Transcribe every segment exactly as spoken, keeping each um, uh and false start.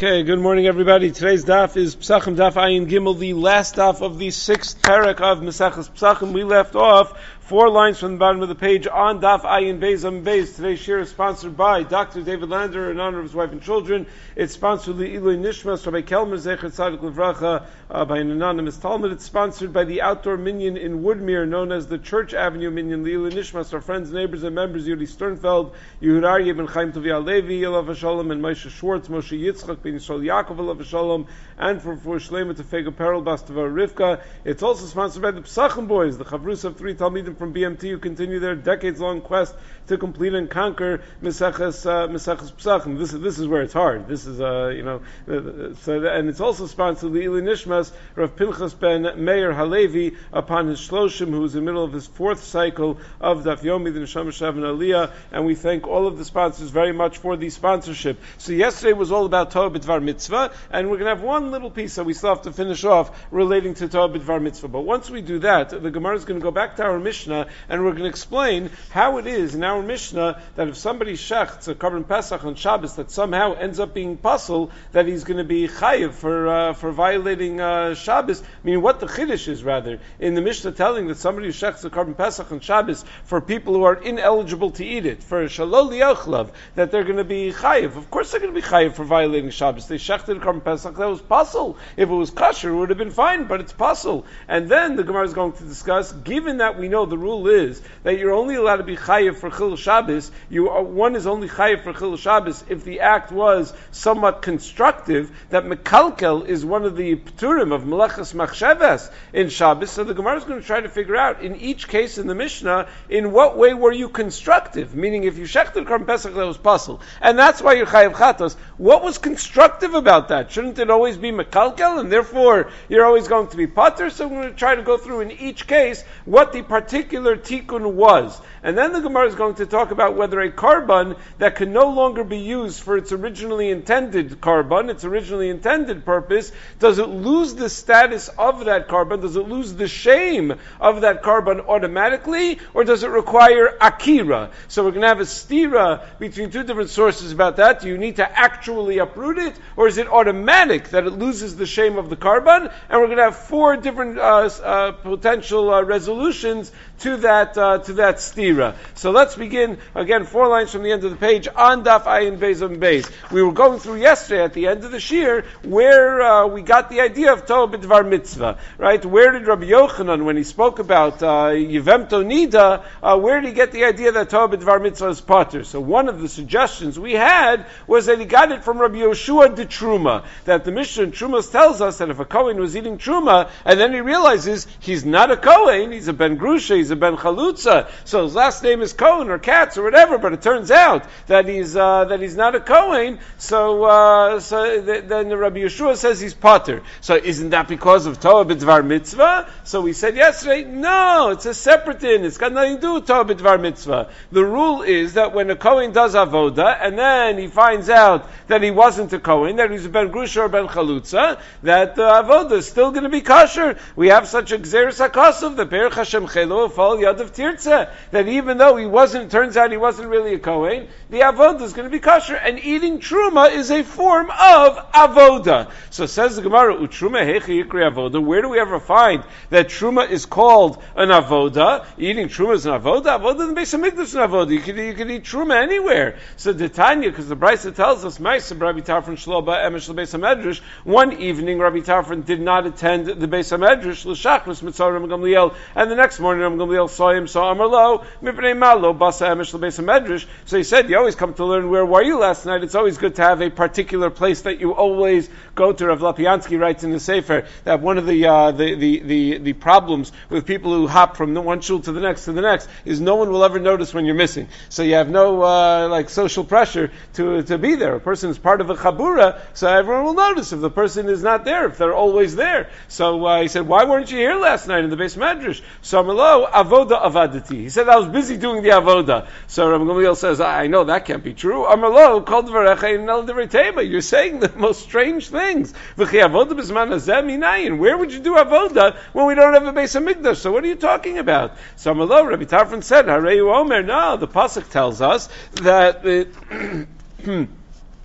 Okay, good morning everybody. Today's daf is Psachim Daf Ayin Gimel, the last daf of the sixth parak of Maseches Psachim. We left off four lines from the bottom of the page on Daf Ayin Beis Am Beis. Today's shir is sponsored by Doctor David Lander in honor of his wife and children. It's sponsored by Ilui Nishmas, Rabbi Kelmer Zecher Tzadik Levracha, uh, by an anonymous Talmud. It's sponsored by the outdoor minyan in Woodmere, known as the Church Avenue Minyan. The Ilui Nishmas, our friends, neighbors, and members, Yudi Sternfeld, Yehud Aryeh ben Chaim Tovia Levi, Elav Shalom, and Moshe Schwartz, Moshe Yitzchak ben Yisrael Yaakov, Elav Shalom, and for for Shlema Tefega Perel Bastava Rivka. It's also sponsored by the Psachim Boys, the Chavrus of three Talmidim from B M T, who continue their decades-long quest to complete and conquer Meseches uh, Meseches Psachim. This is this is where it's hard. This is uh, you know, uh, so and it's also sponsored by Ili Nishmas Rav Pinchas ben Meir Halevi upon his Shloshim, who is in the middle of his fourth cycle of Daf Yomi, the Neshama Shav and Aliyah, and we thank all of the sponsors very much for the sponsorship. So yesterday was all about Torah B'Dvar Mitzvah, and we're going to have one little piece that we still have to finish off relating to Torah B'Dvar Mitzvah. But once we do that, the Gemara is going to go back to our Mishnah, and we're going to explain how it is in our Mishnah that if somebody shechts a Korban Pesach on Shabbos that somehow ends up being puzzle, that he's going to be chayiv for uh, for violating uh, Shabbos. I mean, what the chiddush is rather in the Mishnah telling that somebody who shechts a Korban Pesach on Shabbos for people who are ineligible to eat it, for shalol liyochlav, that they're going to be chayiv. Of course, they're going to be chayiv for violating Shabbos. They shechted a Korban Pesach that was puzzle. If it was kosher, it would have been fine, but it's puzzle. And then the Gemara is going to discuss, given that we know the rule is that you're only allowed to be chayiv for chil Shabbos, you are, one is only chayiv for chil Shabbos if the act was somewhat constructive, that mekalkel is one of the pturim of melechas machsheves in Shabbos. So the Gemara is going to try to figure out, in each case in the Mishnah, in what way were you constructive? Meaning, if you shechted Korban Pesach that was puzzle, and that's why you're chayiv chatos, what was constructive about that? Shouldn't it always be mekalkel, and therefore you're always going to be pater? So we're going to try to go through in each case what the particular tikkun was. And then the Gemara is going to talk about whether a korban that can no longer be used for its originally intended korban, its originally intended purpose, does it lose the status of that korban? Does it lose the shame of that korban automatically? Or does it require akira? So we're going to have a stira between two different sources about that. Do you need to actually uproot it? Or is it automatic that it loses the shame of the korban? And we're going to have four different uh, uh, potential uh, resolutions to that uh, to that stira. So let's begin, again, four lines from the end of the page, on Daf Ayin Beis Am Beis. We were going through yesterday at the end of the shir where uh, we got the idea of Torah B'Dvar Mitzvah, right? Where did Rabbi Yochanan, when he spoke about uh, Yevem Tonida, uh, where did he get the idea that Torah B'Dvar Mitzvah is pater? So one of the suggestions we had was that he got it from Rabbi Yoshua de Truma, that the Mishnah in Trumas tells us that if a Kohen was eating Truma, and then he realizes he's not a Kohen, he's a Ben Grusha, he's a Ben Chalutza, so his last name is Cohen or Katz or whatever, but it turns out that he's uh, that he's not a Kohen, so uh, so th- then the Rabbi Yeshua says he's pater. So isn't that because of Torah B'Dvar Mitzvah? So we said yesterday, no, it's a separate thing. It's got nothing to do with Torah B'Dvar Mitzvah. The rule is that when a Kohen does avoda, and then he finds out that he wasn't a Kohen, that he's a Ben Grusha or Ben Chalutza, that the uh, avoda is still going to be kosher. We have such a Gzeres HaKosov, the Perich Hashem Chelo, Fal Yadav Tirtzeh, that even though he wasn't, turns out he wasn't really a Kohen, the avoda is going to be kosher, and eating truma is a form of avoda. So says the Gemara, Utruma hechi yikri avoda. Where do we ever find that truma is called an avoda? Eating truma is an avoda. Avoda in the Beis Hamikdash is an avoda. You can, you can eat truma anywhere. So the Tanya, because the Brisa tells us, Ma'aseh Rabbi Tarfon Shloba Emesh LeBeis HaMedrash. One evening, Rabbi Tarfon did not attend the Beis HaMedrash l'shachris mitzvah Ram Gamliel, and the next morning Ram Gamliel saw him, saw Amar Lo Mipnei Malo Basa Emesh LeBeis HaMedrash. So he said, you always come to learn, where were you last night? It's always good to have a particular place that you always go to. Rav Lapiansky writes in the Sefer that one of the, uh, the, the, the, the problems with people who hop from the one shul to the next to the next is no one will ever notice when you're missing. So you have no uh, like social pressure to to be there. A person is part of a chabura, so everyone will notice if the person is not there, if they're always there. So uh, he said, why weren't you here last night in the Beis Medrash? So Amalo, avoda avadati. He said, I was busy doing the avoda. So Rabbi Gamliel says, I know that can't be true. Amalo, kol dvarecha in el divrei teva. You're saying the most strange things. V'chi avoda b'zman hazeh minayin. Where would you do avoda when we don't have a Beis Hamikdash? So what are you talking about? So Amalo, Rabbi Tarfon said, Harei Omer. No, the pasuk tells us that. Uh,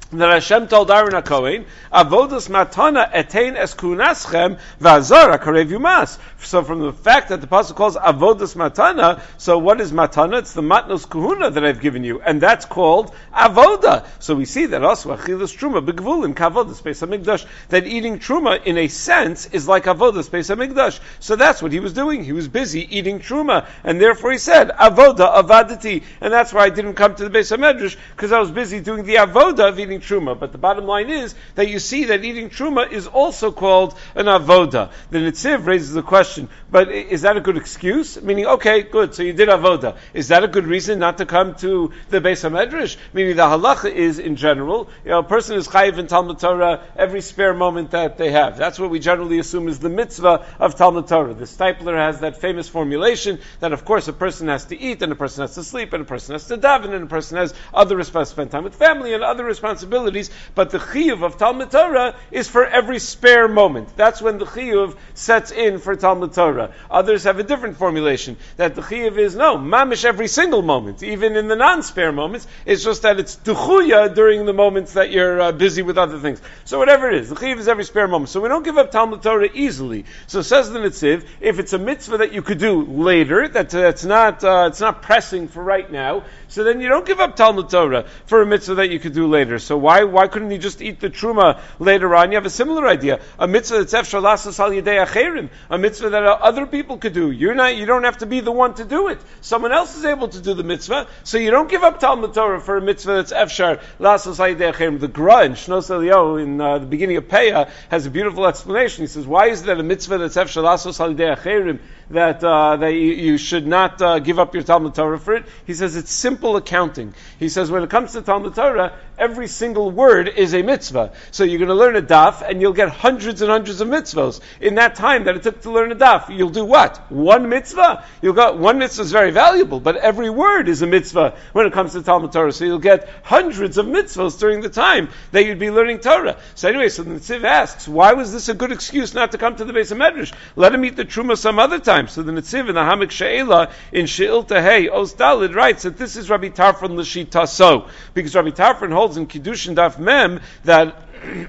that Hashem told Aaron HaKohen, Avodas matana etein es kunaschem v'azara karev yumas. So from the fact that the pasuk calls Avodas matana, so what is matana? It's the matnos kuhuna that I've given you, and that's called avoda. So we see that also achilas truma begvulin kavodas beis hamikdash, that eating truma in a sense is like avodas beis hamikdash. So that's what he was doing. He was busy eating truma, and therefore he said avoda avadati, and that's why I didn't come to the Beis HaMedrash, because I was busy doing the avoda of eating truma. But the bottom line is that you see that eating truma is also called an avoda. The Netziv raises the question, but is that a good excuse? Meaning, okay, good, so you did avoda. Is that a good reason not to come to the Beis HaMedrash? Meaning the halacha is, in general, you know, a person is chayiv in Talmud Torah every spare moment that they have. That's what we generally assume is the mitzvah of Talmud Torah. The Stipler has that famous formulation that, of course, a person has to eat, and a person has to sleep, and a person has to daven, and a person has other responsibilities, spend time with family, and other responsibilities. But the chiyuv of Talmud Torah is for every spare moment. That's when the chiyuv sets in for Talmud Torah. Others have a different formulation, that the chiyuv is, no, mamish every single moment, even in the non-spare moments. It's just that it's duchuya during the moments that you're uh, busy with other things. So whatever it is, the chiyuv is every spare moment. So we don't give up Talmud Torah easily. So says the Netziv, if it's a mitzvah that you could do later, that uh, it's not uh, it's not pressing for right now, so then you don't give up Talmud Torah for a mitzvah that you could do later. So why why couldn't you just eat the truma later on? You have a similar idea. A mitzvah that's efshar lasas al yedei acherim, a mitzvah that other people could do. You're not. You don't have to be the one to do it. Someone else is able to do the mitzvah, so you don't give up Talmud Torah for a mitzvah that's efshar lasas al yedei acherim. The Gra in Shnos Eliyahu in uh, the beginning of Peah has a beautiful explanation. He says, why is that a mitzvah that's efshar lasas al yedei acherim that uh, that you, you should not uh, give up your Talmud Torah for it? He says it's simple accounting. He says when it comes to Talmud Torah, every single word is a mitzvah. So you're going to learn a daf, and you'll get hundreds and hundreds of mitzvahs. In that time that it took to learn a daf, you'll do what? One mitzvah? You'll got one mitzvah is very valuable, but every word is a mitzvah when it comes to Talmud Torah. So you'll get hundreds of mitzvahs during the time that you'd be learning Torah. So anyway, so the Netziv asks, why was this a good excuse not to come to the Beis HaMedrash? Let him eat the truma some other time. So the Netziv in the Hamek She'ela in She'ilta Hey Oz Dalid writes that this is Rabbi Tarfon L'Shita So, because Rabbi Tarfon holds in Kiddushin Daf Mem that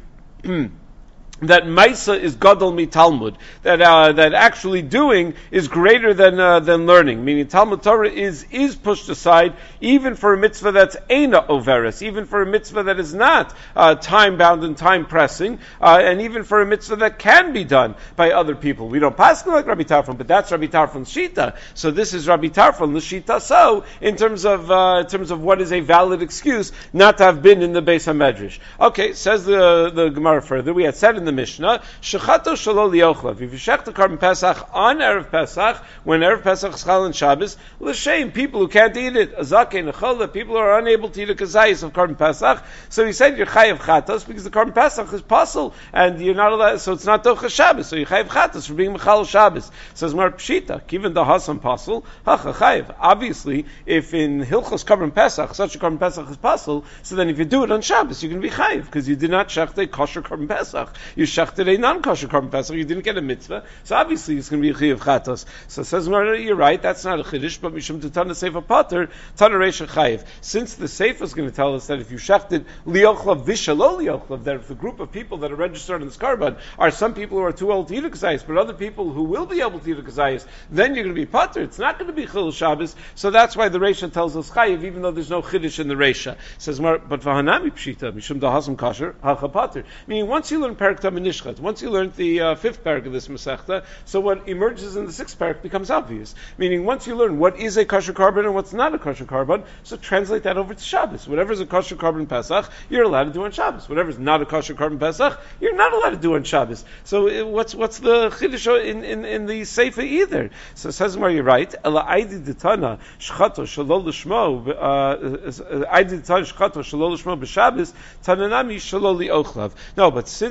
that Maisa is Gadol Mi Talmud, that uh, that actually doing is greater than uh, than learning. Meaning Talmud Torah is is pushed aside even for a mitzvah that's Eina Overis, even for a mitzvah that is not uh, time bound and time pressing, uh, and even for a mitzvah that can be done by other people. We don't pass like Rabbi Tarfon, but that's Rabbi Tarfon's Shita. So this is Rabbi Tarfon the Shita. So in terms of uh, in terms of what is a valid excuse not to have been in the Beis HaMedrash. Okay, says the the Gemara further. We had said in the Mishnah, Shechato Shalol Liochlav. If you shech the Korban Pesach on Erev Pesach, when Erev Pesach is Chal and Shabbos, l'shem, people who can't eat it, Azakeh Nechol, people who are unable to eat a kazayis of Korban Pesach. So he said you're Chayav Chatos because the Korban Pesach is puzzle and you're not allowed. So it's not Docha Shabbos. So you're Chayav Chatos for being Mechal Shabbos. Says Mar Pshita, given the Hasan puzzle, Hacha Chayav. Obviously, if in Hilchos Korban Pesach such a Korban Pesach is puzzle, so then if you do it on Shabbos, you can be Chayav because you did not shech a kosher Korban Pesach. You shechted a non-kosher Korban Pesach, you didn't get a mitzvah, so obviously it's going to be a Chayav Chatos. So says Gemara, you're right, that's not a Chiddush, but Mishum Tana Sefer Pater, Tana Reisha Chayav. Since the Sefer is going to tell us that if you shechted Liochlav Vishalo Liochlav, that if the group of people that are registered in the Skarban are some people who are too old to eat a Kazayis, but other people who will be able to eat a Kazayis, then you're going to be Pater. It's not going to be Chil Shabbos, so that's why the Reisha tells us Chayav, even though there's no Chiddush in the Reisha. Says Gemara, but Vahanami Pshita, Mishum Dahasam Kasher, Hacha Pater. Meaning, once you learn Perak Tam Nishchat, once you learn the uh, fifth parak of this Masechta, so what emerges in the sixth parak becomes obvious. Meaning, once you learn what is a kosher korban and what's not a kosher korban, so translate that over to Shabbos. Whatever is a kosher korban Pesach, you're allowed to do on Shabbos. Whatever is not a kosher korban Pesach, you're not allowed to do on Shabbos. So uh, what's what's the chiddush in, in, in the Sefer either? So it says where you're right. Ela aidi detana shchato shalol l'shmo aidi detana shchato shalol l'shmo b'Shabbos tananami shalol li'ochlav. No, but since the time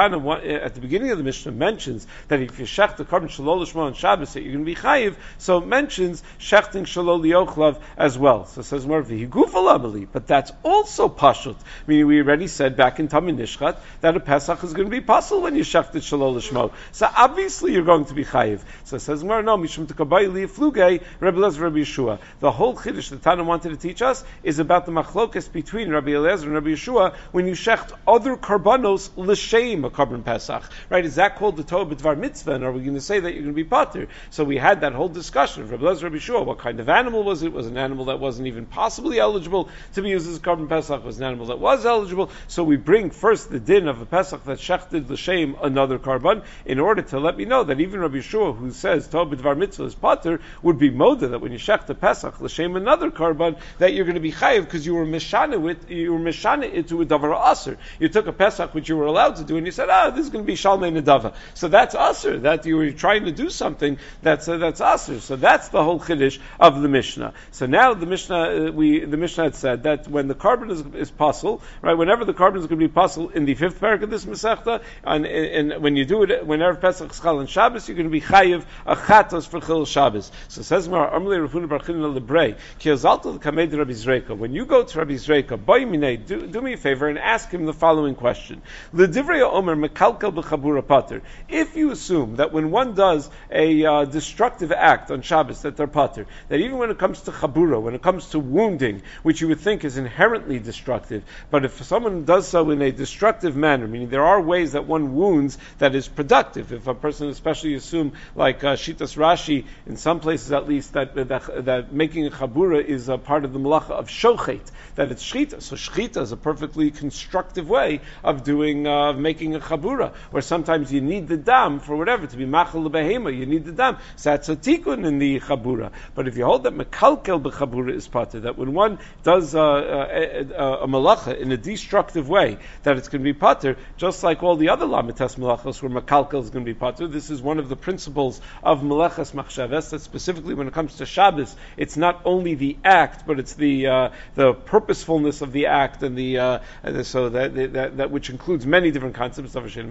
Tana at the beginning of the Mishnah mentions that if you shech the carbon shalol l'shmo on Shabbos that you're going to be chayiv, so it mentions shechting shalol liochlav as well. So it says more v'higuf alamali, but that's also pashut. Meaning we already said back in Tamid Nishchat that a Pesach is going to be pasul when you shechted shalol l'shmo. So obviously you're going to be chayiv. So it says more no mishum tekabai li'flugei Rabbi Eliezer Rabbi Yeshua. The whole chiddush that Tana wanted to teach us is about the machlokas between Rabbi Eliezer and Rabbi Yeshua when you shecht other karbanos l'shem a carbon Pesach. Right? Is that called the Torah b'dvar mitzvah? And are we going to say that you're going to be pater? So we had that whole discussion of Rabbi Eliezer Rabbi Yeshua. What kind of animal was it? Was it an animal that wasn't even possibly eligible to be used as a carbon Pesach? Was it an animal that was eligible? So we bring first the din of a Pesach that shechted l'shem another carbon in order to let me know that even Rabbi Yeshua, who says Torah b'dvar mitzvah is pater, would be moda that when you shecht a Pesach l'shem another carbon that you're going to be chayiv because you were mishana it, you were mishana it to a davar aser. You took a Pesach which you were allowed to do and you said, ah, this is going to be shalmei nedava. So that's aser. That you were trying to do something that's uh, that's aser. So that's the whole chiddush of the Mishnah. So now the Mishnah uh, we the Mishnah had said that when the carbon is is pasul, right? Whenever the carbon is going to be pasul in the fifth parak of this Masechta, and, and when you do it, whenever Pesach Chal and Shabbos, you're going to be chayiv a chatos for Chil Shabbos. So says Mar Amle Rafuna Barchina Lebrei Ki Azalta Kamed Rabbi Zreika. When you go to Rabbi Zreika, boy minei, do do me a favor and ask him the following question: L'divrei Omer mekalkel b'chabura pater. If you assume that when one does a uh, destructive act on Shabbos that they're pater, that even when it comes to chabura, when it comes to wounding, which you would think is inherently destructive, but if someone does so in a destructive manner, meaning there are ways that one wounds that is productive. If a person, especially assume like uh, Shitas Rashi, in some places at least, that that, that making a chabura is a part of the malacha of shochet, that it's shchita. So shchita is a perfectly constructive way of doing uh, of making a chabura, where sometimes you need the dam for whatever to be machal lebehema. You need the dam. So that's a tikkun in the chabura. But if you hold that mekalkel b'chabura is pater, that when one does uh, a, a, a malacha in a destructive way, that it's going to be pater, just like all the other lamites malachos where mekalkel is going to be pater. This is one of the principles of melechas machshavas, that specifically when it comes to Shabbos, it's not only the act, but it's the uh, the purposefulness of the act, and the uh, so that, that that which includes many different concepts,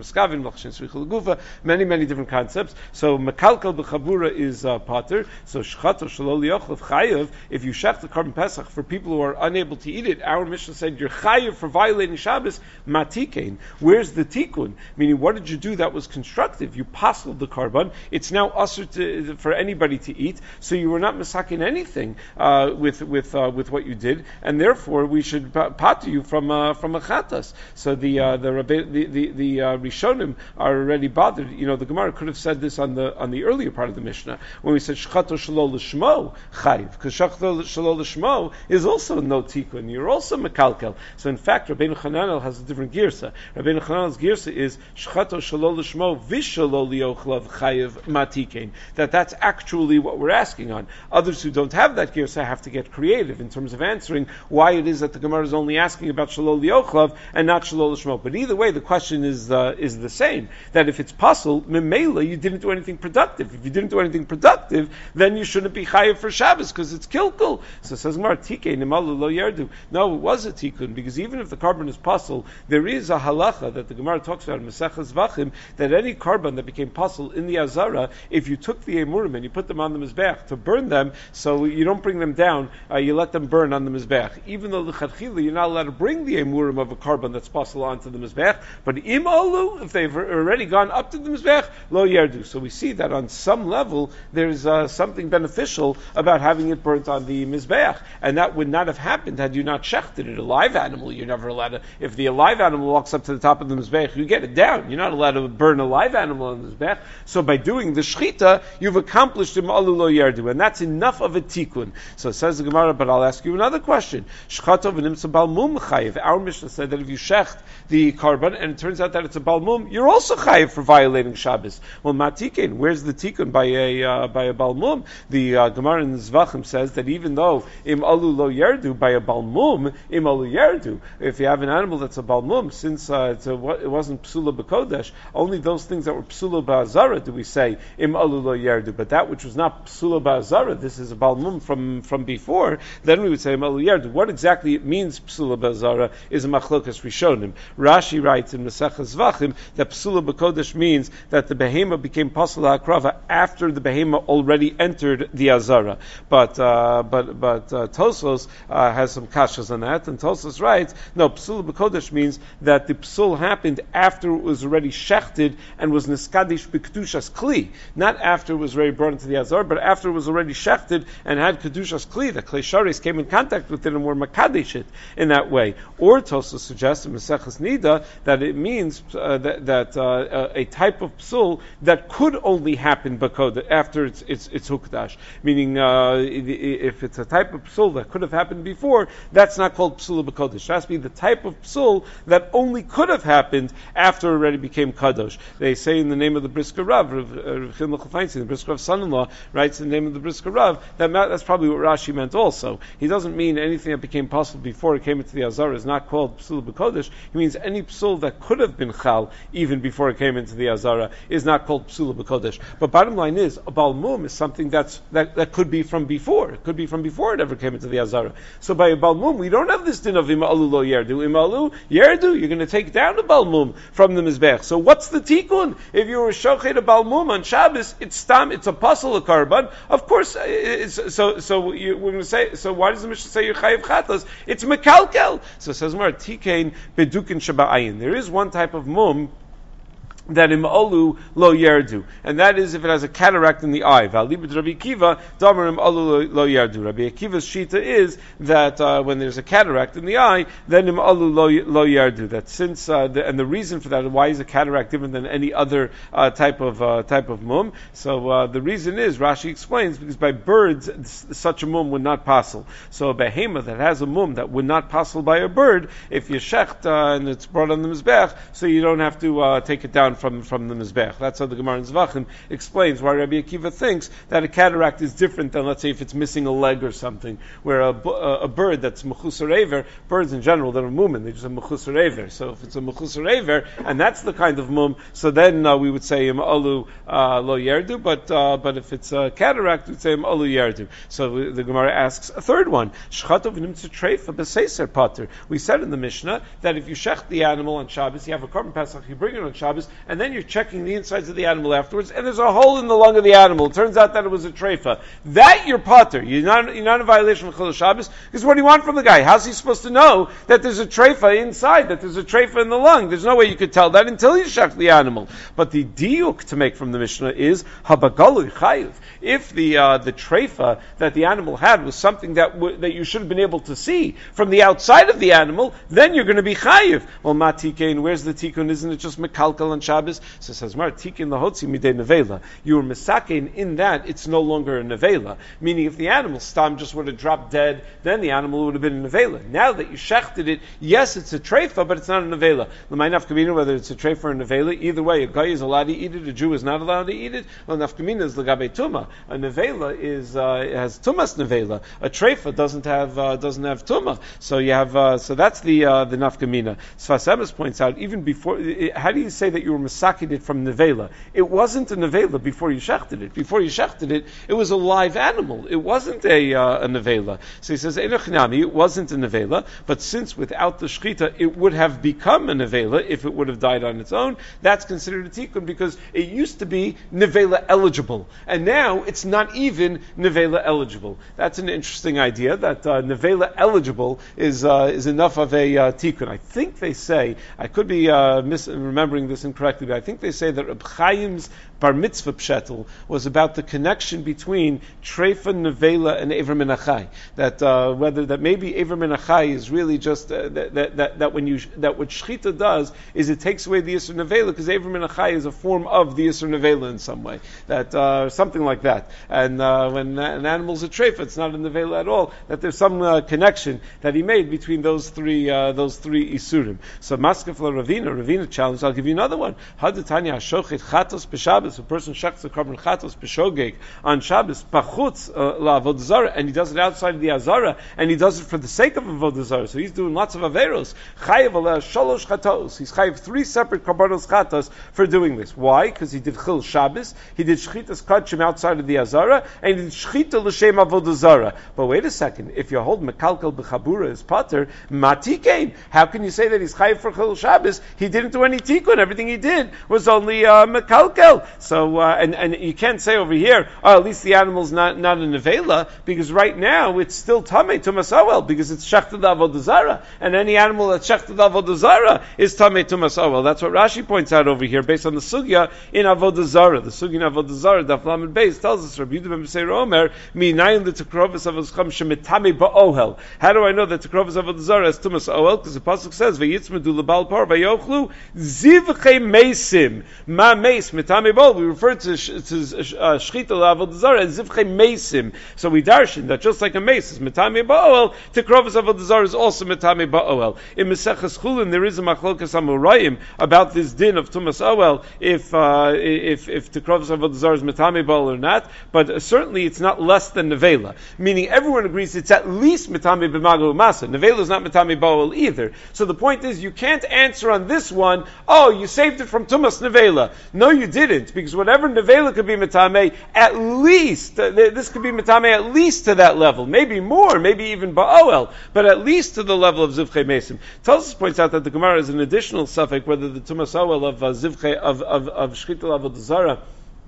many many different concepts. So mekalkel b'chabura is uh, pater. So shchato shalol liochlav chayev. If you shech the carbon Pesach for people who are unable to eat it, our Mishnah said you're chayev for violating Shabbos matikein. Where's the tikkun? Meaning, what did you do that was constructive? You pasled the carbon. It's now usher to, for anybody to eat. So you were not misakin anything uh, with with uh, with what you did, and therefore we should pater you from uh, from a chatas. So the uh, the the the, the uh, Rishonim are already bothered. You know, the Gemara could have said this on the on the earlier part of the Mishnah when we said shchato shalol l'shmo chayiv, because shchato shalol l'shmo is also no tikkun. You're also mekalkel. So in fact, Rabbeinu Chananel has a different girsa. Rabbeinu Chananel's girsa is shchato shalol l'shmo vishalol liochlav chayiv matikein. That that's actually what we're asking on. Others who don't have that girsa have to get creative in terms of answering why it is that the Gemara is only asking about shalol liochlav and not shalol l'shmo. But either way, the question is uh, is the same. That if it's pasul, memela, you didn't do anything productive. If you didn't do anything productive, then you shouldn't be chayiv for Shabbos because it's kilkul. So it says Mar tikei nimalu lo yerdu. No, it was a tikkun, because even if the carbon is pasul, there is a halacha that the Gemara talks about in Maseches Zvachim, that any carbon that became pasul in the azara, if you took the emurim and you put them on the mizbeach to burn them, so you don't bring them down, uh, you let them burn on the mizbeach. Even though the l'chadchila you're not allowed to bring the emurim of a carbon that's pasul onto the mizbeach, but im alu, if they've already gone up to the mizbeach, lo yerdu. So we see that on some level there's uh, something beneficial about having it burnt on the mizbeach, and that would not have happened had you not shechted it. A live animal, you're never allowed to. If the live animal walks up to the top of the mizbeach, you get it down. You're not allowed to burn a live animal on the mizbeach. So by doing the shechita, you've accomplished im alu lo yerdu, and that's enough of a tikkun. So it says the Gemara, but I'll ask you another question. Shchato v'nimtza balmum chayiv. Our Mishnah said that if you shecht the carbon and it turns out that it's a balmum, you're also chayiv for violating Shabbos. Well, matikein, where's the tikkun by a uh, by a balmum? The uh, Gemara in Zvachim says that even though im alu lo yerdu by a balmum, im alu yerdu. If you have an animal that's a balmum, since uh, it's a, it wasn't psula b'kodesh, only those things that were psula ba'azara do we say im alu lo yerdu. But that which was not psula ba'azara, this is a balmum from from before, then we would say im alu yerdu. What exactly it means psula ba'azara is a machlokas rishonim. Rashi writes in Maseches Zvachim that psula b'kodesh means that the behema became pasula hakrava after the behema already entered the azara. But uh, but but uh, Tosfos uh, has some kashas on that, and Tosfos writes, no, psula b'kodesh means that the psul happened after it was already shechted and was niskadish b'kedushas kli, not after it was already brought into the azara, but after it was already shechted and had kedushas kli. The klei sharis came in contact with it and were makadish it in that way. Or Tosfos suggests in Maseches Nida that it means uh, that, that uh, a type of psul that could only happen b'kodesh after it's it's, it's hukdash, meaning uh, if it's a type of psul that could have happened before, that's not called psula b'kodesh. It has to be the type of psul that only could have happened after it already became kadosh. They say in the name of the Brisker Rav, Rav Chilmel Chafeinstein, the Brisker Rav's son-in-law, writes in the name of the Brisker Rav, that that's probably what Rashi meant also. He doesn't mean anything that became possible before it came into the Azara is not called psula b'kodesh. He means any psul that could have been chal even before it came into the Azara is not called psula b'kodesh. But bottom line is, a balmum is something that's that, that could be from before. It could be from before it ever came into the Azara. So by a balmum, we don't have this din of ima'alu lo yerdu. Ima'alu yerdu, you're going to take down a balmum from the mizbech. So what's the tikkun? If you were shochet a balmum on Shabbos, it's stam, it's a puzzle, a karban. Of course, it's, so so you, we're going to say. So why does the Mishnah say you're chayiv chatas? It's mekalkel. So it says Mar tikein bedukin shaba'ayin. There is one type of mum that im'olu lo yerdu, and that is if it has a cataract in the eye. V'alibud Rabbi Akiva damer im'olu lo yerdu. Rabbi Akiva's shita is that uh, when there's a cataract in the eye, then im'olu lo lo yerdu. That since uh, the, and the reason for that, why is a cataract different than any other uh, type of uh, type of mum? So uh, the reason is Rashi explains because by birds such a mum would not passel. So a behema that has a mum that would not passel by a bird, if you shecht uh, and it's brought on the mizbech, so you don't have to uh, take it down from from the mizbech. That's how the Gemara in Zvachim explains why Rabbi Akiva thinks that a cataract is different than, let's say, if it's missing a leg or something, where a, a, a bird that's mechusar aver, birds in general, they're a mumin, they just have mechusar aver. So if it's a mechusar aver, and that's the kind of mum, so then uh, we would say im alu uh, lo yerdu, but uh, but if it's a cataract, we'd say im alu yerdu. So the Gemara asks a third one, shchatov nimtzu treifa b'seiser pater. We said in the Mishnah that if you shech the animal on Shabbos, you have a korban pesach, you bring it on Shabbos, and then you're checking the insides of the animal afterwards, and there's a hole in the lung of the animal. It turns out that it was a treifa. That you're pater. You're not, you're not in violation of Chol Shabbos, because what do you want from the guy? How's he supposed to know that there's a treifa inside, that there's a treifa in the lung? There's no way you could tell that until you shech the animal. But the diuk to make from the Mishnah is habagalu chayiv. If the uh, the treifa that the animal had was something that w- that you should have been able to see from the outside of the animal, then you're going to be chayiv. Well, matikein, where's the tikkun? Isn't it just mekalkal and Shabbos? So it says, Mar tikkun lahotzi midei nevela. You were misakein in that it's no longer a nevela. Meaning, if the animal stam just would have dropped dead, then the animal would have been a nevela. Now that you shechted it, yes, it's a treifa, but it's not a nevela. L'may nafkamina, whether it's a treifa or a nevela, either way, a guy is allowed to eat it, a Jew is not allowed to eat it. Well, nafkamina is l'gabei tuma. A nevela is uh, has tumas nevela. A treifa doesn't have uh, doesn't have tuma. So you have uh, so that's the uh, the nafkamina. Sfas Emes points out even before. It, how do you say that you were misaking it from nevela? It wasn't a nevela before you shechted it. Before you shechted it, it was a live animal. It wasn't a uh, a nevela. So he says Enoch Nami, it wasn't a nevela. But since without the shechita it would have become a nevela if it would have died on its own, that's considered a tikkun because it used to be nevela eligible, and now it's not even nevela eligible. That's an interesting idea that uh, nevela eligible is uh, is enough of a uh, tikkun. I think they say, I could be uh, misremembering this incorrectly, but I think they say that Reb Chaim's bar mitzvah pshetel was about the connection between treifa, nevela, and Ever Menachai. That uh, whether that maybe Ever Menachai is really just uh, that, that, that that when you that what shechita does is it takes away the Yisur Nevela because Ever Menachai is a form of the Yisur Nevela in some way, that uh, something like that. And uh, when an animal's a treifa, it's not a nevela at all. That there's some uh, connection that he made between those three uh, those three isurim. So Maskef la Ravina, Ravina challenge. I'll give you another one. Rabbanan. Hadatanya shochet chatos b'Shabbos. A person shechts the korban chatos b'shogeg on Shabbos b'chutz la'avodah zarah, and he does it outside of the azara, and he does it for the sake of avodah zarah. So he's doing lots of averos. Chayav aleh shalosh chatos. He's chayav three separate korbanos chatos for doing this. Why? Because he did chil Shabbos, he did shchitas kachim outside of the azara, and he did shchita l'shem avodah zarah. But wait a second, if you hold mekalkel b'chabura is pater, matikein. How can you say that he's chayav for chil Shabbos? He didn't do any tikkun. Everything he did was only uh, mekalkel. So uh, and and you can't say over here, oh, at least the animal's not not a nevela, because right now it's still tamei tumas awel because it's shechted avodah zarah, and any animal that's shechted avodah zarah is tamei tumas awel. That's what Rashi points out over here, based on the sugya in avodah zarah. The sugya in avodah zarah, Daf Lamed Beis, tells us Rabbi Yehuda ben Beseir Omer, minayin l'tekrovus avodah shemitame ba'ohel. How do I know that tekrovus avodah zarah is tumas awel? Because the pasuk says vayitzmedu lebal par vayochlu zivchei mesim ma meis mitame ba'ol. We refer to to uh, shchita avodah zarah as zivchei mesim. So we darshan that just like a mace is mitame ba'oel, tekrovus avodah zarah is also mitame ba'oel. In Maseches Chulin there is a machlokas amorayim about this din of tumas awel, if uh, if if tekrovus avodah zarah is mitame ba'oel or not. But uh, certainly it's not less than nevela. Meaning everyone agrees it's at least mitame b'mago umasa. Nevela is not mitame ba'oel either. So the point is you can't answer on this one, oh, you saved it from tumas nevela. No, you didn't, because whatever nevela could be mitame, at least uh, this could be mitame at least to that level, maybe more, maybe even ba'oel, but at least to the level of zivchei mesim. Tosfos points out that the Gemara is an additional suffix whether the tumas awel of uh, zivchei of of of shchita avodah zarah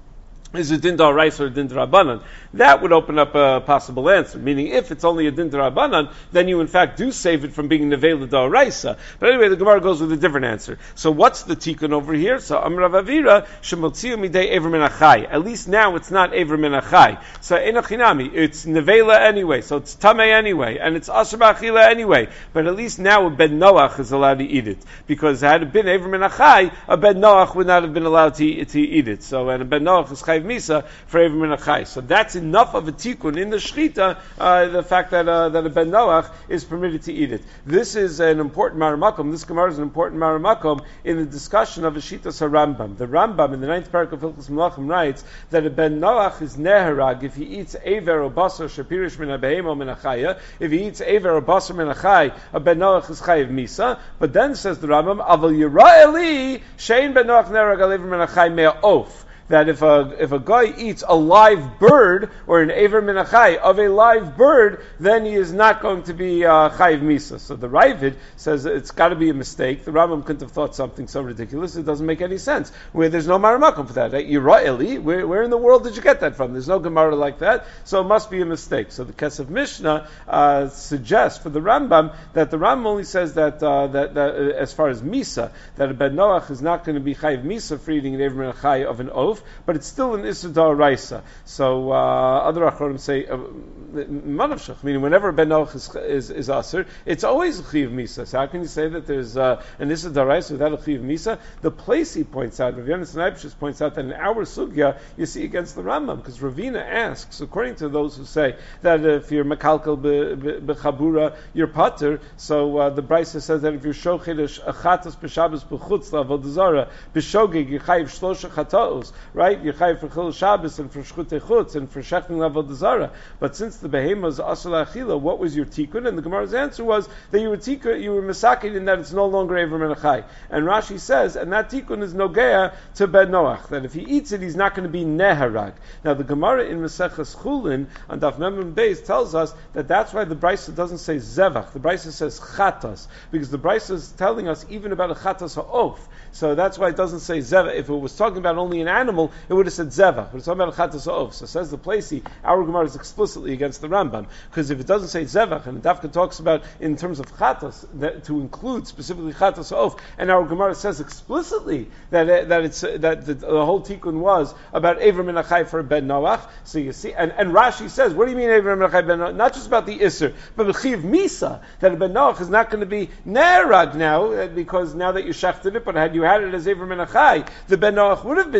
is a din d'oraisa or a din d'Rabbanan. That would open up a possible answer. Meaning, if it's only a din d'Rabbanan, then you in fact do save it from being nevela d'oraisa. But anyway, the Gemara goes with a different answer. So what's the tikkun over here? So Amar Rav Avira shemotziu midei ever min achai. At least now it's not ever min achai. So enochinami, it's nevela anyway. So it's tamei anyway, and it's asher b'achila anyway. But at least now a ben noach is allowed to eat it, because had it been ever min achai, a ben noach would not have been allowed to, to eat it. So and a ben noach is chayv misa for ever min achai. So that's enough of a tikkun in the shchita, uh, the fact that uh, that a ben noach is permitted to eat it. This is an important maramakom. This Gemara is an important maramakom in the discussion of a shitas Rambam. The Rambam in the ninth parak of Hilchos Melachim writes that a ben noach is neherag if he eats aver or basar shapirish min habehemo min achaya. If he eats aver or basar min achai, a ben noach is chayiv misa. But then says the Rambam, aval yira eli shein ben noach neherag al aver min achai me'of. That if a if a guy eats a live bird or an aver min achai of a live bird, then he is not going to be uh, chayiv misa. So the Ravid says it's got to be a mistake. The Rambam couldn't have thought something so ridiculous. It doesn't make any sense. Where there's no maramakum for that. Yira'eli, where, where in the world did you get that from? There's no Gemara like that, so it must be a mistake. So the Kesef Mishnah uh, suggests for the Rambam that the Rambam only says that uh, that, that uh, as far as misa, that a ben noach is not going to be chayiv misa for eating an aver min achai of an oaf, but it's still an Issur D'Oraisa. So uh, other Achronim say, uh, Manavshach, meaning whenever a Ben Noach is, is, is Asr, it's always a Chiv Misa. So how can you say that there's uh, an Issur D'Oraisa without a Chiv Misa? The place he points out, Rav Yonasan Eibshis points out that in our Sugya, you see against the Rambam, because Ravina asks, according to those who say that if you're Mekalkel B'Chabura, you're Pater, so uh, the Brisa says that if you're Shochedesh Achatas B'Shabbos B'Chutz L'Avodah Zarah B'Shogeg, you're Chayiv Shlosha Chataos, right? You're chayiv for chil Shabbos and for shchutei chutz and for shechting avodah zarah. But since the behema is asur la'achila, what was your tikkun? And the Gemara's answer was that you were tikkun, you were misakid in that it's no longer ever min achai. And Rashi says, and that tikkun is nogea to ben noach, that if he eats it, he's not going to be neharag. Now the Gemara in Maseches Chulin on Daf Mem Beis tells us that that's why the Brisa doesn't say zevach. The Brisa says chatas, because the Brisa is telling us even about a chatas ha'of. So that's why it doesn't say zevach. If it was talking about only an animal, it would have said zevach. But it's talking about chatas ha'of. So says the Placey, our Gemara is explicitly against the Rambam, because if it doesn't say zevach, and the Dafka talks about in terms of chatas, that, to include specifically chatas ha'of, and our Gemara says explicitly that it, that it's that the, the whole tikkun was about Ever min achai for ben noach. So you see, and, and Rashi says, what do you mean Ever min achai ben noach? Not just about the Isser, but Chiv Misa, that a ben noach is not going to be nerag now, because now that you shechted it, but had you had it as Ever min achai, the ben noach would have been nerag,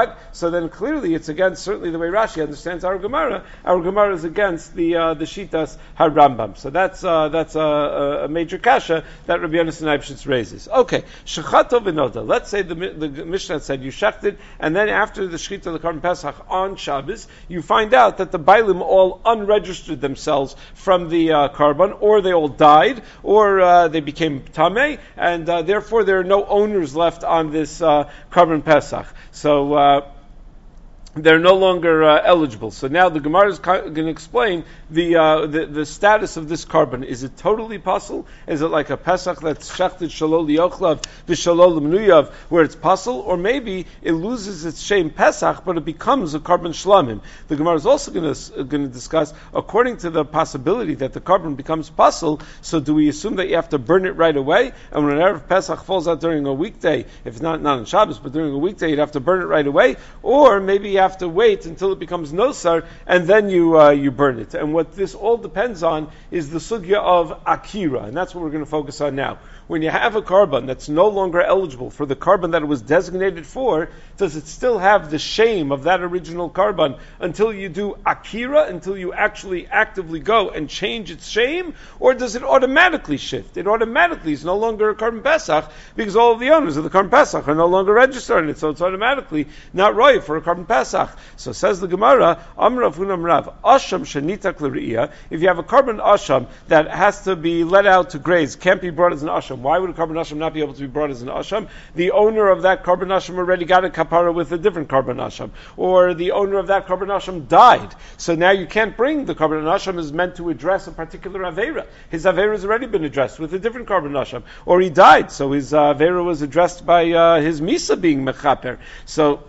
what? So then clearly it's against, certainly the way Rashi understands our Gemara, our Gemara is against the uh, the Shitas HaRambam. So that's uh, that's a, a major kasha that Rabbi Yonasan Eibshitz raises. Okay, Shechato v'noda. Let's say the, the Mishnah said you shechted, and then after the Shechita of the Karban Pesach on Shabbos, you find out that the Bailim all unregistered themselves from the uh, Karban, or they all died, or uh, they became Tameh, and uh, therefore there are no owners left on this uh, Karban Pesach. So uh, they're no longer uh, eligible. So now the Gemara is going to explain the, uh, the the status of this carbon. Is it totally puzzle? Is it like a Pesach that's shechted shalol liyochlav v'shalol l'mnuyav, where it's puzzle? Or maybe it loses its shame Pesach, but it becomes a carbon shlamim. The Gemara is also going to going to discuss, according to the possibility that the carbon becomes puzzle, so do we assume that you have to burn it right away? And when Erev Pesach falls out during a weekday, if it's not, not on Shabbos, but during a weekday, you'd have to burn it right away? Or maybe you have to wait until it becomes nosar, and then you uh, you burn it. And what this all depends on is the sugya of akira, and that's what we're going to focus on now. When you have a carbon that's no longer eligible for the carbon that it was designated for, does it still have the shame of that original carbon until you do akira, until you actually actively go and change its shame, or does it automatically shift? It automatically is no longer a carbon pesach because all of the owners of the carbon pesach are no longer registered in it, so it's automatically not right for a carbon pesach. So says the Gemara, Amrav Hunam Rav, Asham Shanita Klariya, if you have a carbon asham that has to be let out to graze, can't be brought as an asham. Why would a carbon asham not be able to be brought as an asham? The owner of that carbon asham already got a kapara with a different carbon asham. Or the owner of that carbon asham died. So now you can't bring the carbon asham is meant to address a particular avera. His avera has already been addressed with a different carbon asham. Or he died, so his uh, avera was addressed by uh, his misa being mechaper. So...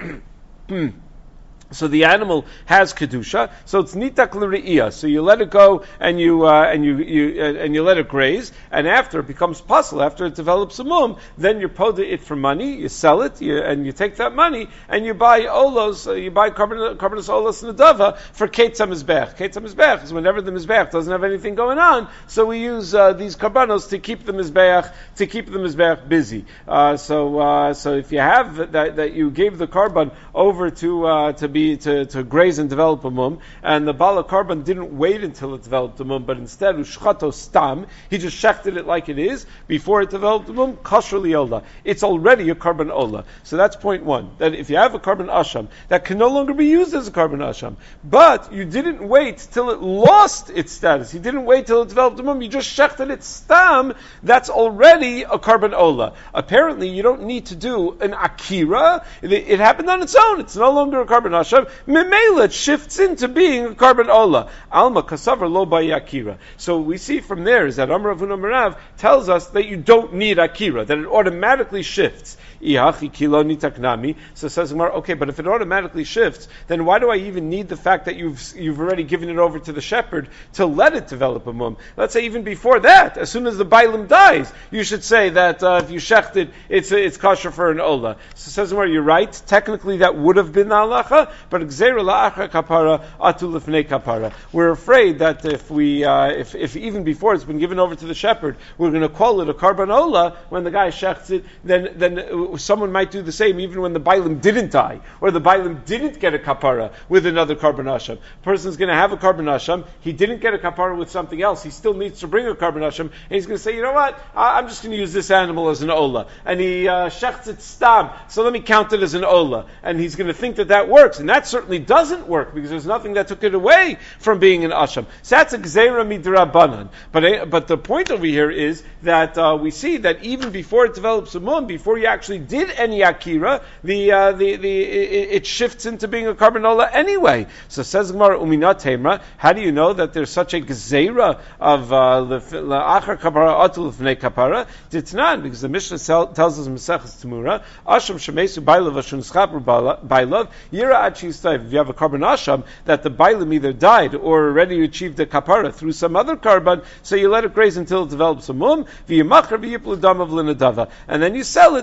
So the animal has kedusha, so it's nitak l're'iyah. So you let it go and you uh, and you you uh, and you let it graze, and after it becomes puzzle, after it develops a mum, then you poda it for money, you sell it, you, and you take that money and you buy olos, uh, you buy carbon carbonus olos nadava for ketza mizbech. Ketza mizbech is whenever the mizbech doesn't have anything going on, so we use uh, these karbanos to keep the mizbech to keep the mizbech busy. Uh, so uh, so if you have that that you gave the carbon over to uh, to be To, to graze and develop a mum, and the Bala carbon didn't wait until it developed a mum, but instead ushchato stam, he just shechted it like it is before it developed a mum, kasher liola. It's already a carbon ola. So that's point one. That if you have a carbon asham that can no longer be used as a carbon asham, but you didn't wait till it lost its status. You didn't wait till it developed a mum. You just shechted it stam. That's already a carbon ola. Apparently, you don't need to do an akira. It, it happened on its own. It's no longer a carbon asham. Memela, it shifts into being a carbon ola. Alma kasavar lo by akira. So we see from there is that Amar Avuna Merav tells us that you don't need akira, that it automatically shifts. Ihachi kilo nitaknami. So says Gemara, okay, but if it automatically shifts, then why do I even need the fact that you've you've already given it over to the shepherd to let it develop a mum? Let's say even before that, as soon as the bailim dies, you should say that uh, if you shechted, it's it's kosher for an ola. So says Gemara, you're right. Technically, that would have been the halacha, but gzeira la'achar kapara atu lefnei kapara. We're afraid that if we uh, if if even before it's been given over to the shepherd, we're going to call it a karban ola when the guy shechts it, then then someone might do the same even when the bailim didn't die, or the bailim didn't get a kapara with another karban asham. A person's going to have a karban asham, he didn't get a kapara with something else, he still needs to bring a karban asham, and he's going to say, you know what, I, I'm just going to use this animal as an ola, and he uh, shechts it stam, so let me count it as an ola, and he's going to think that that works, and that certainly doesn't work because there's nothing that took it away from being an asham. So that's a gzeira midrabanan. But but the point over here is that uh, we see that even before it develops a mum, before you actually did any akira, the uh, the the it, it shifts into being a carbanola anyway. So says Gemara umina temra. How do you know that there's such a gzeira of la'achar kapara atul lefnei kapara? It's not, because the Mishnah tells us in Maseches Temura, asham shemesu bailav ashun schaper bailav yira ad shistayv. If you have a carbon asham that the bailim either died or already achieved a kapara through some other carbon, so you let it graze until it develops a mum, v'yimachar v'yiplu damav l'nadava, and then you sell it, and the money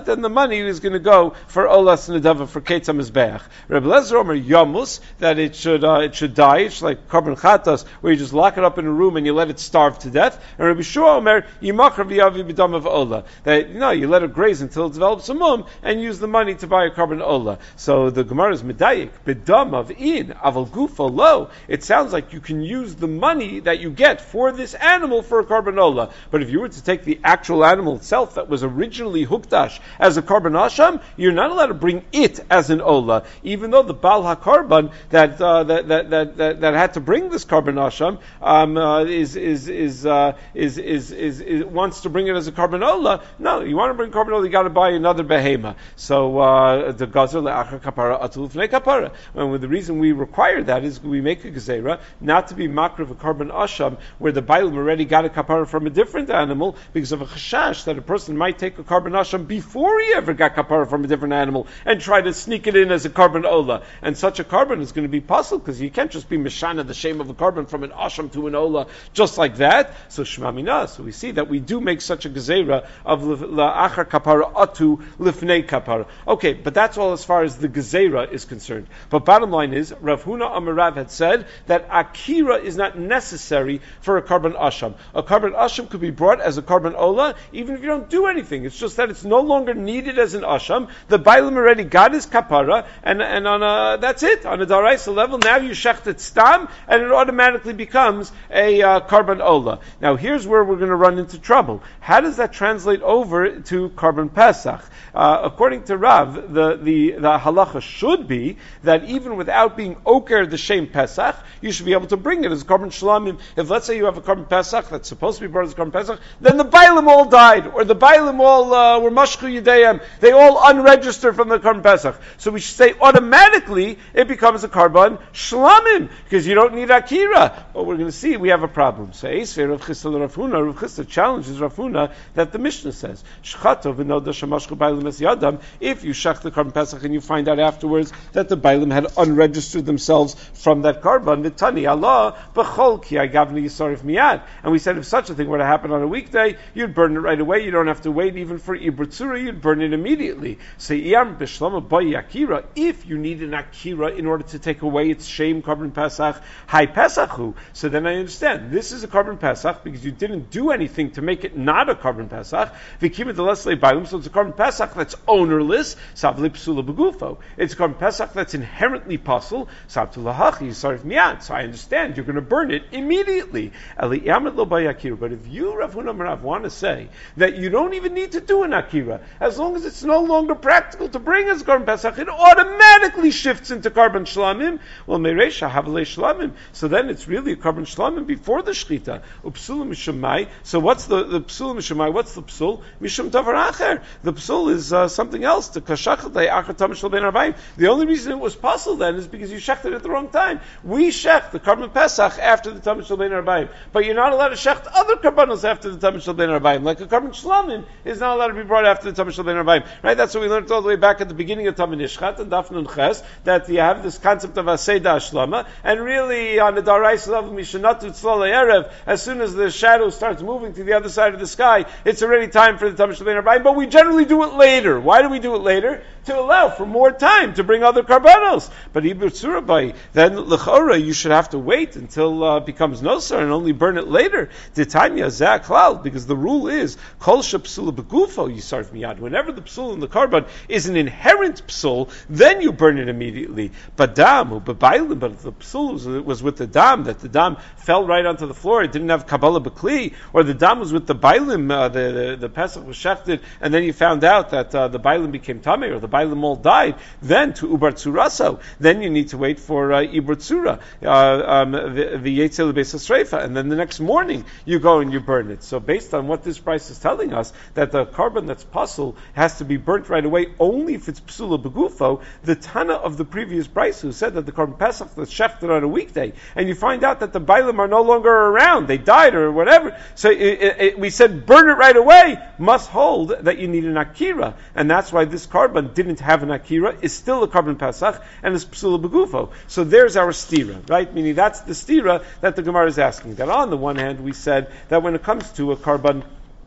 money is going to go for Olas Nedava, for Ketz HaMizbeach. Rebbe Lezer Omer Yamus, that it should uh, it should die. It's like Karban Chatas, where you just lock it up in a room and you let it starve to death. And Rebbe Shua Omer Yimachar V'yavi B'dam of Ola, that no, you let it graze until it develops a mum and use the money to buy a Karban Ola. So the Gemara is Medayik B'dam of In Aval Gufa Lo. It sounds like you can use the money that you get for this animal for a Karban Ola. But if you were to take the actual animal itself that was originally hukdash as a Karban Asham, you're not allowed to bring it as an Ola, even though the Baal HaKarban that, uh, that, that, that, that, that had to bring this Karban Asham um, uh, is, is, is, uh, is, is, is, is, wants to bring it as a Karban Ola. No, you want to bring Karban Ola, you got to buy another Behema. So, uh, the Gazer le'achar kapara atul lefnei kapara. And the reason we require that is we make a gezerah not to be makriv of a Karban Asham where the Bailam already got a kapara from a different animal because of a chashash that a person might take a Karban Asham before he ever got kapara from a different animal and try to sneak it in as a Karban Ola. And such a Karban is going to be puzzled because you can't just be mishana the shame of a Karban from an Asham to an Ola just like that. So Shema Mina. So we see that we do make such a gezerah of la'achar kapara atu lifnei kapara. Okay, but that's all as far as the gezerah is concerned. But bottom line is, Rav Huna Amarav had said that akira is not necessary for a Karban Asham. A Karban Asham could be brought as a Karban Ola even if you don't do anything. It's just that it's no longer needed as an Asham. The Bailam already got his kapara, and and on a, that's it. On a Daraisa level, now you shecht it stam, and it automatically becomes a uh, Karban Ola. Now here's where we're going to run into trouble. How does that translate over to Karban Pesach? Uh, according to Rav, the, the, the halacha should be that even without being oker the shem Pesach, you should be able to bring it as Karban Shlamim. If let's say you have a Karban Pesach that's supposed to be brought as Karban Pesach, then the Bailam all died, or the Bailam all uh, were Mashchu Yidayim, they all unregistered from the Karban Pesach. So we should say automatically it becomes a Karban Shlamim, because you don't need Akira. But we're going to see we have a problem. So Eisvei Rav Chisda Rav Huna, Rav Chisda challenges Rav Huna that the Mishnah says, Shchato v'noda shemashchu Bailam es yadam, if you shech the Karban Pesach and you find out afterwards that the Bailam had unregistered themselves from that Karban, v'tani Allah b'chol ki agavni yisarif miyad. And we said if such a thing were to happen on a weekday, you'd burn it right away. You don't have to wait even for Ibratzura, you'd burn it immediately. So Iyam b'shlama bayi akira, if you need an akira in order to take away its shame Karban Pesach, hai Pesachu. So then I understand. This is a Karban Pesach because you didn't do anything to make it not a Karban Pesach. V'kima delesle Bailam, so it's a Karban Pesach that's ownerless. Savli psula begufo. It's a Karban Pesach that's inherently puzzle. Sabtu lahachi yisarif miyad. So I understand you're going to burn it immediately. Eli yamet lo bayi akira. But if you, Rav Huna Marav, want to say that you don't even need to do an akira, as long as it's no longer practical to bring as Karban Pesach, it automatically shifts into Karban Shlamim. Well, Mereisha Havale Shlamim. So then it's really a Karban Shlamim before the Shchita. Upsula Mishamai. So what's the, the Psula Mishamai? What's the Psul? Misham Davar Acher. The Psul is uh, something else. The Kashachatay Acher Tam Shel Ben Arbaim. The only reason it was possible then is because you shechted at the wrong time. We shecht the Karban Pesach after the Tam Shel Ben Arbaim. But you're not allowed to shecht other Karbanos after the Tam Shel Ben Arbaim. Like a Karban Shlamim is not allowed to be brought after the Tam Shel Ben Arbaim. Right? That's what we learned all the way back at the beginning of Tam Nishchat and Daf Nun Ches, that you have this concept of Aseda Ashlama, and really on the Darais level, Mishanatu Tzlala Erev, as soon as the shadow starts moving to the other side of the sky, it's already time for the Tam Shel Ben Arbaim, but we generally do it later. Why do we do it later? To allow for more time to bring other Karbanos. But Ibur Tzurabai, then L'chora, you should have to wait until uh, it becomes Nosar and only burn it later. Titanya Zak Klal, because the rule is, Kol Shepsula Begufo Yisarf Miyad. Whenever the Psul in the Karban is an inherent Psul, then you burn it immediately. But Dam, but if the Psul was, was with the Dam, that the Dam fell right onto the floor, it didn't have Kabbalah Bekli, or the Dam was with the Bailim, uh, the, the, the Pesach was shechted, and then you found out that uh, the Bailim became Tameh, or the Bailim all died, then to Ubar Tzuraso, then you need to wait for uh, Ibar Tzura, uh, um, the Yetzel Beis HaSreifa, and then the next morning you go and you burn it. So based on what this price is telling us, that the Karban that's puzzle has to be burnt right away only if it's Psula Begufo, the Tana of the previous price who said that the Karban Pesach that's shechted on a weekday, and you find out that the Bailim are no longer around, they died or whatever, so it, it, it, we said burn it right away, must hold that you need an Akira, and that's why this Karban didn't have an Akira, is still a Karban Pesach, and is Psula Begufo. So there's our stira, right? Meaning that's the stira that the Gemara is asking. That on the one hand we said that when it comes to a Karban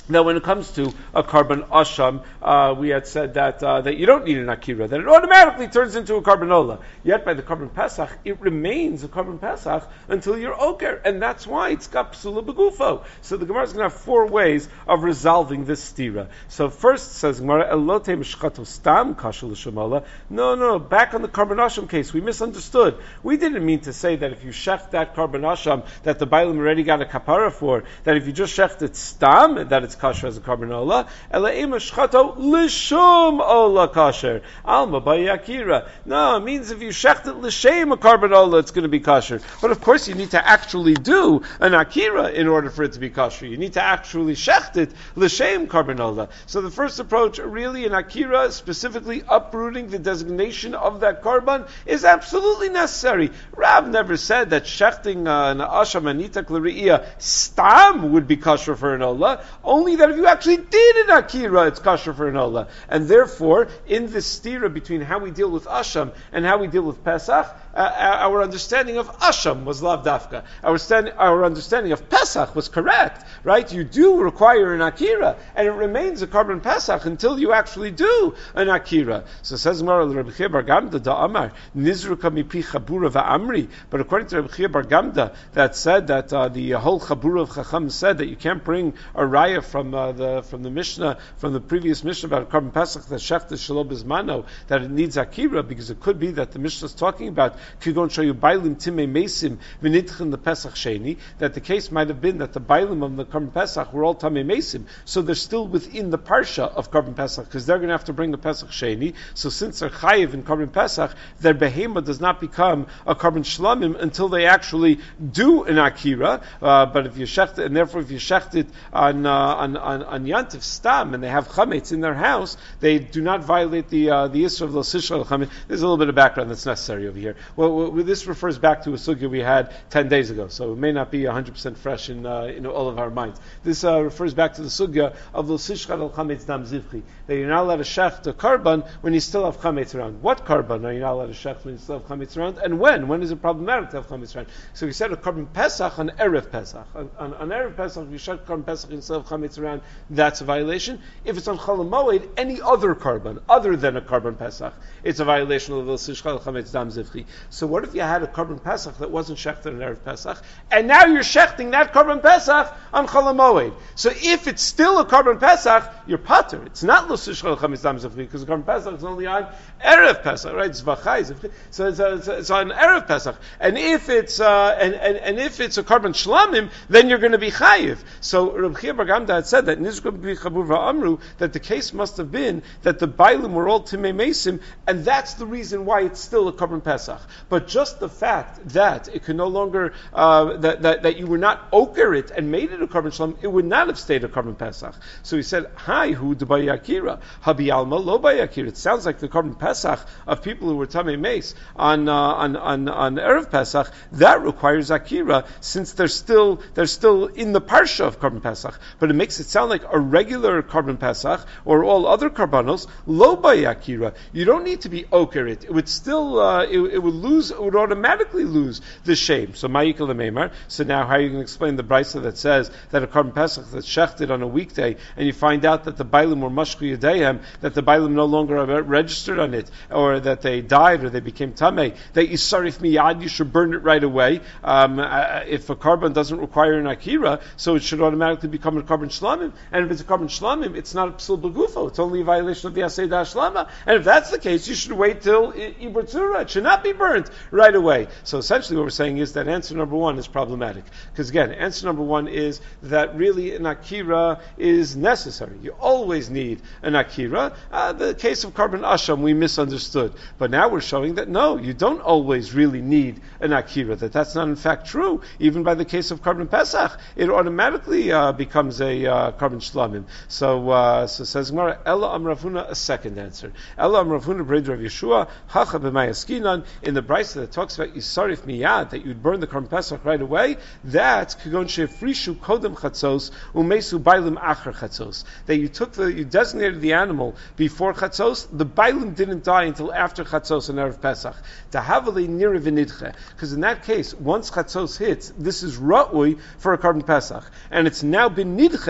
Now, when it comes to a carbon asham, uh, we had said that uh, that you don't need an akira, that it automatically turns into a carbanola. Yet by the carbon pesach, it remains a carbon pesach until you're oker, and that's why it's got psula begufo. So the Gemara is going to have four ways of resolving this stira. So first says Gemara, elote mishchato stam kashul l'shamola. No, no, back on the carbon asham case, we misunderstood. We didn't mean to say that if you shech that carbon asham that the bailim already got a kapara for, that if you just shecht it stam, that it's kasher as a carbanola. Ela ema shchato lishum ola kasher. Alma by akira. No, it means if you shecht it l'shem a carbanola, it's going to be kasher. But of course, you need to actually do an akira in order for it to be kasher. You need to actually shecht it l'shem carbanola. So the first approach, really, an akira, specifically uprooting the designation of that carbon, is absolutely necessary. Rav never said that shechting uh, an asham anita klariya stam would be kasher for an ola. Only that if you actually did an akira, it's kasher for an ola. And therefore, in this stira between how we deal with asham and how we deal with pesach, uh, our understanding of asham was lav dafka. Our, stand, our understanding of pesach was correct, right? You do require an akira, and it remains a carbon pesach until you actually do an akira. So says Gemara, Rabbi Chia bar Gamda da Amar nizruka mipi chabura va'amri. But according to Rabbi Chia bar Gamda, that said that uh, the whole chabura of Chacham said that you can't bring a raya from uh, the from the Mishnah, from the previous Mishnah about carbon pesach that shechta shelo bizmano, that it needs akira, because it could be that the Mishnah is talking about kigon shayu bailim timei mesim v'nitchen the pesach sheni, that the case might have been that the bailim of the carbon pesach were all tamei mesim, so they're still within the parsha of carbon pesach because they're going to have to bring the pesach sheni. So since they're chayiv in carbon pesach, their behema does not become a carbon shlamim until they actually do an akira. Uh, but if you shecht it, and therefore if you shecht it on uh, on on, on yantiv stam and they have chametz in their house, they do not violate the uh, the isra of the sishra chametz. There's a little bit of background that's necessary over here. Well, well, this refers back to a sugya we had ten days ago, so it may not be one hundred percent fresh in uh, in all of our minds. This uh, refers back to the sugya of the sishra al chametz dam zivchi, that you're not allowed to shecht a carbon when you still have chametz around. What carbon are you not allowed to shecht when you still have chametz around, and when? When is it problematic to have chametz around? So we said a carbon pesach on erev pesach. On, on, on erev pesach, if you shecht carbon pesach and still have chametz around, that's a violation. If it's on chol hamoed, any other carbon other than a carbon pesach, it's a violation of the sishcha al chametz dam zivchi. So what if you had a carbon pesach that wasn't shechted on erev pesach, and now you're shechting that carbon pesach on chol hamoed? So if it's still a carbon pesach, you're pater. It's not lo sishcha al chametz dam zivchi because the carbon pesach is only on erev pesach, right? Zvachai zivchi. So it's, it's, it's on erev pesach, and if it's uh, and, and and if it's a carbon shlamim, then you're going to be chayiv. So Rabbi Chia bar Gamda had said that nizruka mipi chabur va'amru, that the case must have been that the bailim were all timei mesim, and that's the reason why it's still a carbon pesach. But just the fact that it can no longer uh, that, that that you were not oker it and made it a carbon shlam, it would not have stayed a carbon pesach. So he said, "Hi, hu debayakira habi alma lo bayakira." It sounds like the carbon pesach of people who were tamei meis on uh, on on on erev pesach, that requires akira since they're still they're still in the parsha of carbon pesach. But it makes it sound like a regular carbon pesach or all other karbanos lo bayakira. You don't need to be oker it. It would still uh, it, it would lose. It would automatically lose the shame. So ma'ikal meimar. So now, how are you going to explain the brisa that says that a carbon pesach that's shechted on a weekday, and you find out that the bailim were mashku yadayim, that the bailim no longer are registered on it, or that they died, or they became tamei, that yisarif miyad, you should burn it right away. Um, uh, if a carbon doesn't require an akira, so it should automatically become a carbon shlamim. And if it's a carbon shlamim, it's not a psul begufo. It's only a violation of the asay shlama. And if that's the case, you should wait till ibur tzura. It should not be burnt right away. So essentially, what we're saying is that answer number one is problematic. Because again, answer number one is that really an akira is necessary. You always need an akira. Uh, the case of carbon asham, we misunderstood. But now we're showing that no, you don't always really need an akira, that that's not in fact true. Even by the case of carbon pesach, it automatically uh, becomes a uh, carbon shlamim. So, uh, so says Gemara, Ella Amravuna, a second answer. Ella Amravuna, Bred Rav Yeshua, Hacha b'mayaskinan, in the brisa that talks about Yisarif miyad, that you'd burn the carbon pesach right away, that's Kigon shefrishu kodem chatzos, umesu bailim acher chatzos. That you took the, you designated the animal before chatzos, the bailim didn't die until after chatzos and erev pesach. Tahavali nira v'nidche. Because in that case, once chatzos hits, this is ra'ui for a carbon pesach. And it's now been nidche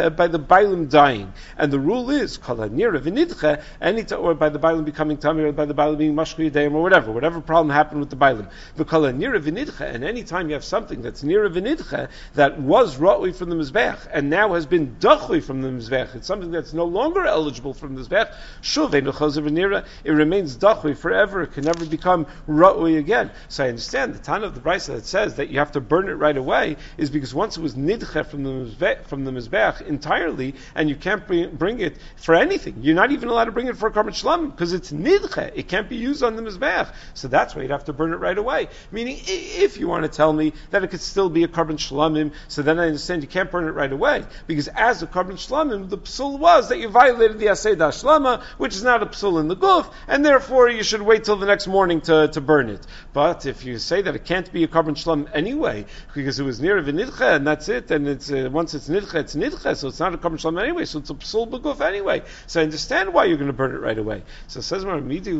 nidche by the bailim dying. And the rule is, kol hanira v'nidche, any t- or by the bailim becoming tamir, or by the bailim being mashku yedayim, or whatever, whatever problem happened with the bailim. But kol hanira v'nidche, and any time you have something that's nira v'nidche, that was ra'ui from the mizbech, and now has been dachui from the mizbech, it's something that's no longer eligible from the mizbech, shuv einu chazer v'nira, it remains dachui forever, it can never become ra'ui again. So I understand the Tana of the Brisa that says that you have to burn it right away is because once it was nidche from the mizbech, from the mizbech entirely, and you can't bring, bring it for anything. You're not even allowed to bring it for a carbon shlamim because it's nidche. It can't be used on the mizbech. So that's why you'd have to burn it right away. Meaning, if you want to tell me that it could still be a carbon shlamim, so then I understand you can't burn it right away because as a carbon shlamim, the psul was that you violated the aseh dashlama, which is not a psul in the guf, and therefore you should wait till the next morning to, to burn it. But if you say that it can't be a carbon shlamim anyway, because it was near v'nidche, and that's it, and it's uh, once it's nidche, it's nidche, so it's not a carbon shlamim anyway, so it's a psul b'guf anyway. So I understand why you're going to burn it right away. So it says, no,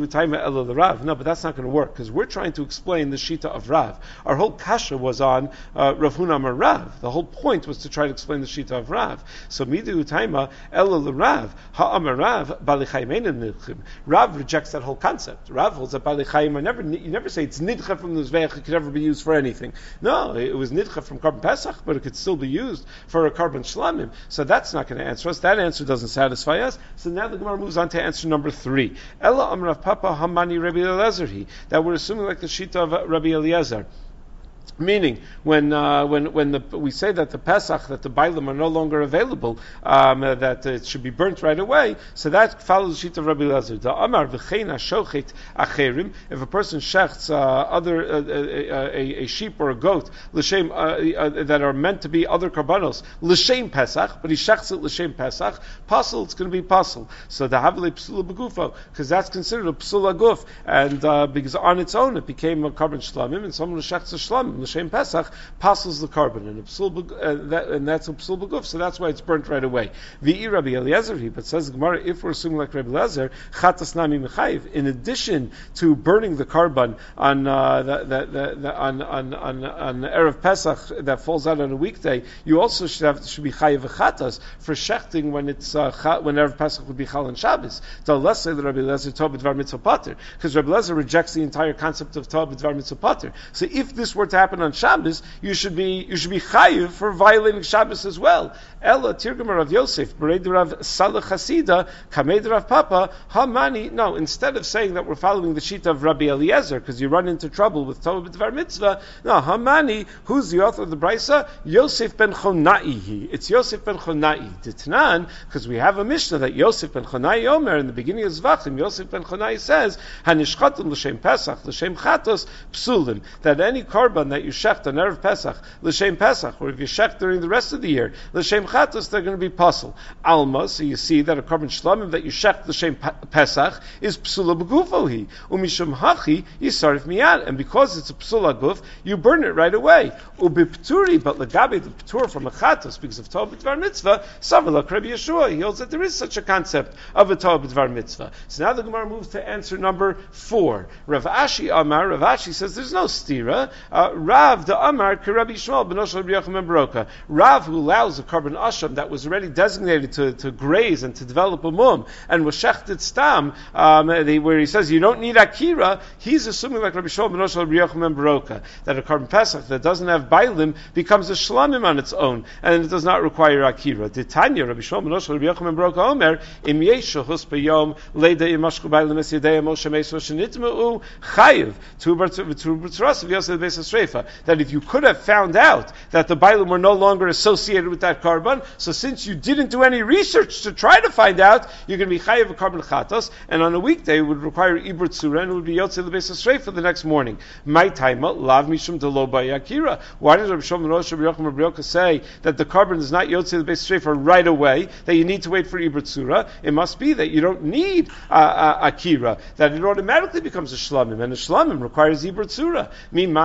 but that's not going to work, because we're trying to explain the shita of Rav. Our whole kasha was on uh, Rav Huna Amar Rav. The whole point was to try to explain the shita of Rav. So midu utaima ela l'Rav ha'amar Rav balichayim einim nidchim. Rav rejects that whole concept. Rav holds that balichayim are never. You never say it's nidcha from the zveich. It could never be used for anything. No, it was nidcha from carbon pesach, but it could still be used for a carbon shlamim. So that's not going to answer us. That answer doesn't satisfy us. So now the Gemara moves on to answer number three. Ella amrav papa hamani Rabbi Eliezer, that we're assuming like the shita of Rabbi Eliezer. Meaning, when uh, when when the, we say that the Pesach, that the Bailim are no longer available, um, uh, that it should be burnt right away, so that follows the sheet of Rabbi Eliezer. The Amar v'chein hashochet acherim, if a person shechts uh, other uh, a, a, a sheep or a goat l'shem uh, uh, that are meant to be other karbanos l'shem Pesach, but he shechts it l'shem Pesach, pasul, it's going to be pasul. So the havle psula begufo, because that's considered a psula guf, and uh, because on its own it became a carbon shlamim, and someone shechts a shlamim l'shem Pesach passes the carbon, and, psul, uh, that, and that's a psul beguf, so that's why it's burnt right away. V'i Rabbi Eliezer, but says the Gemara, if we're assuming like Rabbi Eliezer, chatas nami mechayiv, in addition to burning the carbon on uh, the, the, the, the, on on on on erev Pesach that falls out on a weekday, you also should have should be chayiv v'chatas for shechting when it's uh, when erev Pesach would be chal and Shabbos. So let's say that Rabbi Eliezer tov b'dvar mitzvah pater, because Rabbi Eliezer rejects the entire concept of tov b'dvar mitzvah pater. So if this were to happen on Shabbos, you should be you should be chayiv for violating Shabbos as well. Ella tirgum Rav Yosef bereid Rav Salah Chasida kamed Rav Papa hamani. No, instead of saying that we're following the sheet of Rabbi Eliezer because you run into trouble with Tov b'dvar mitzvah, no, hamani. Who's the author of the brisa? Yosef ben Chonai. It's Yosef ben Chonai. Ditnan, because we have a Mishnah that Yosef ben Chonai Omer in the beginning of Zvachim. Yosef ben Chonai says hanishchatim l'shem Pesach l'shem chatos psulim, that any carbon that you shecht on erev Pesach l'shem Pesach, or if you shecht during the rest of the year l'shem chatos, they're going to be pasul. Alma, so you see that a carbon shlamim that you shecht l'shem Pesach is psula b'gufohi umishum hachi yisarif miyad, and because it's a psula guf, you burn it right away. Ubipturi, but legabe the ptur from a chatos because of tov b'dvar mitzvah, savalak Rabbi Yeshua, he holds that there is such a concept of a tov b'dvar mitzvah. So now the Gemara moves to answer number four. Rav Ashi Amar, Rav Ashi says there's no stira. Uh, Rav the Amar K'Rabbi Yishmael ben Oshel Rabbi Yochanan ben Baroka. Rav, who allows a carbon asham that was already designated to, to graze and to develop a mum and was shechted stam, um, they, where he says you don't need akira, he's assuming like Rabbi Yishmael ben Oshel Rabbi Yochanan ben Baroka that a carbon pesach that doesn't have bailim becomes a shlamim on its own and it does not require akira. Titania Rabbi Yishmael ben Oshel Rabbi Yochanan ben Baroka Omer im yeshu hus b'yom leida imashku bailim es yedei moshe meisro shenitmeu chayiv tu b'tzuras of Yosef beis Sreifa, that if you could have found out that the bailim were no longer associated with that carbon, so since you didn't do any research to try to find out, you're going to be chayiv a carbon chatos, and on a weekday it would require ibur tzura, and it would be Yosef beis Sreifa the next morning. My taima lav mishum delo ba'yakira. Why did Rabbi Shimon Rosh Rabbi Yochanan ben Baroka say that the carbon is not Yosef beis Sreifa right away, that you need to wait for ibur tzura? It must be that you don't need uh, uh, akira, that it automatically becomes a shlamim, and a shlamim requires ibur tzura. Mimai, says Mar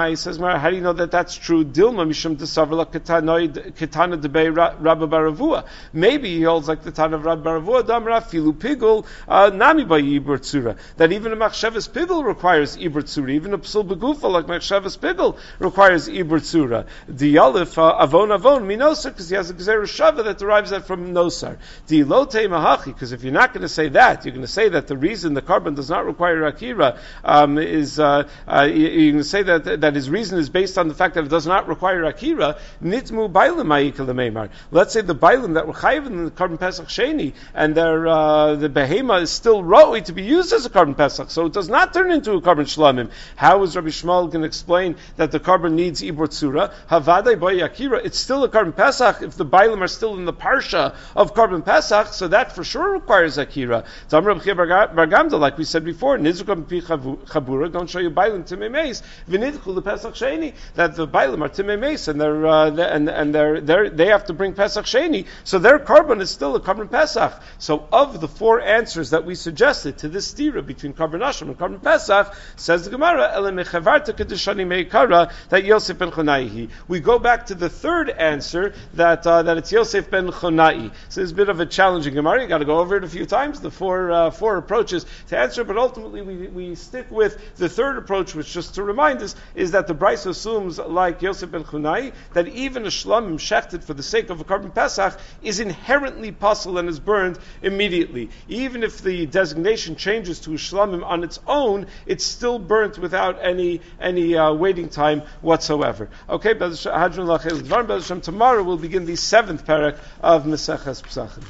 Gemara, how do you know that that's true? Dilma mishum desavala ketana debei Rabba Baravua. Maybe he holds like the Tana of Rabba Baravua, Damra filu pigul nami by ibur tzura. That even a machshavas pigul requires ibur tzura. Even a psul begufa like machshavas pigul requires ibur tzura. The yalif avon avon minosar because he has a gzeru shava that derives that from nosar. The lote mahachi because if you're not going to say that, you're going to say that the reason the carbon does not require akira um, is uh, uh, you're going to say that that his reason is based on the fact that it does not require akira. Nitmu bailam ma'ikal lemeimar. Let's say the bailam that were chayiv in the carbon pesach sheni and their uh, the behema is still roi to be used as a carbon pesach, so it does not turn into a carbon shlamim. How is Rabbi Shmuel going to explain that the carbon needs ibur tzura? Havadai by akira, it's still a carbon pesach if the bailam are still in the parsha of carbon pesach, so that for sure requires akira. Bargamda, like we said before, nizukam pi chabura, don't show you bailam timei meis, v'nidchul the pesach sheni, that the bailam are timei meis and they're uh, and and they're, they're they have to bring pesach sheni, so their carbon is still a carbon pesach. So of the four answers that we suggested to this stira between carbon ashram and carbon pesach, says the Gemara, ele mechavarta kedeshani meikara, that Yosef ben Chonai. We go back to the third answer that uh, that it's Yosef ben Chonai. So it's a bit of a challenging Gemara. You got to go over it a few times. The four uh, four approaches to answer, but ultimately we we stick with the third approach, which just to remind us is that the Brisa assumes, like Yosef ben Chonai, that even a shlamim shechted for the sake of a carbon pesach is inherently possible and is burned immediately. Even if the designation changes to a shlamim on its own, it's still burnt without any any uh, waiting time whatsoever. Okay, tomorrow we'll begin the seventh parak of Maseches Pesachim.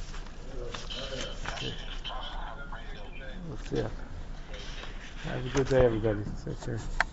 Yeah. Have a good day, everybody. Take care.